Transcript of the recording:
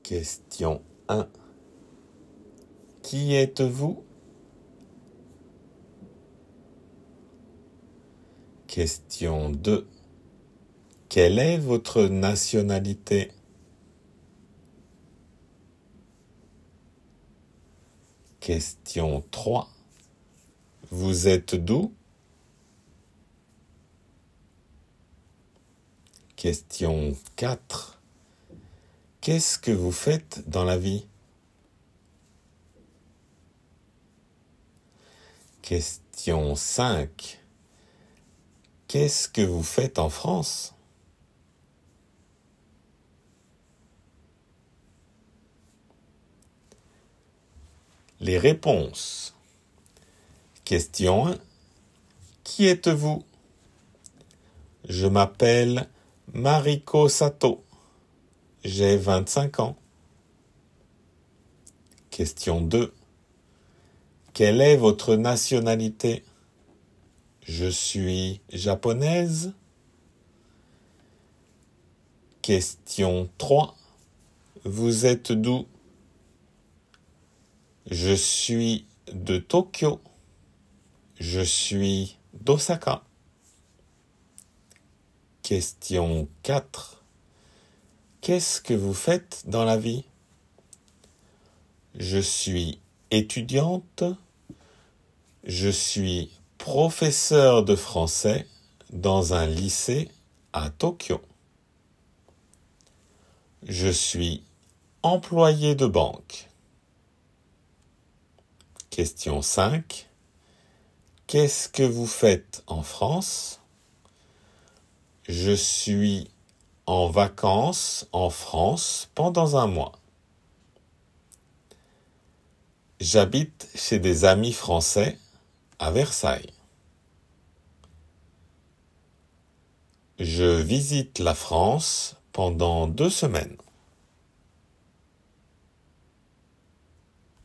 Question 1. Qui êtes-vous? Question 2. Quelle est votre nationalité? Question 3. Vous êtes d'où? Question 4. Qu'est-ce que vous faites dans la vie? Question 5. Qu'est-ce que vous faites en France? Les réponses. Question 1. Qui êtes-vous? Je m'appelle Mariko Sato. J'ai 25 ans. Question 2. Quelle est votre nationalité? Je suis japonaise. Question 3. Vous êtes d'où? Je suis de Tokyo. Je suis d'Osaka. Question 4. Qu'est-ce que vous faites dans la vie? Je suis étudiante. Je suis professeur de français dans un lycée à Tokyo. Je suis employé de banque. Question 5. Qu'est-ce que vous faites en France? Je suis en vacances en France pendant un mois. J'habite chez des amis français à Versailles. Je visite la France pendant 2 semaines.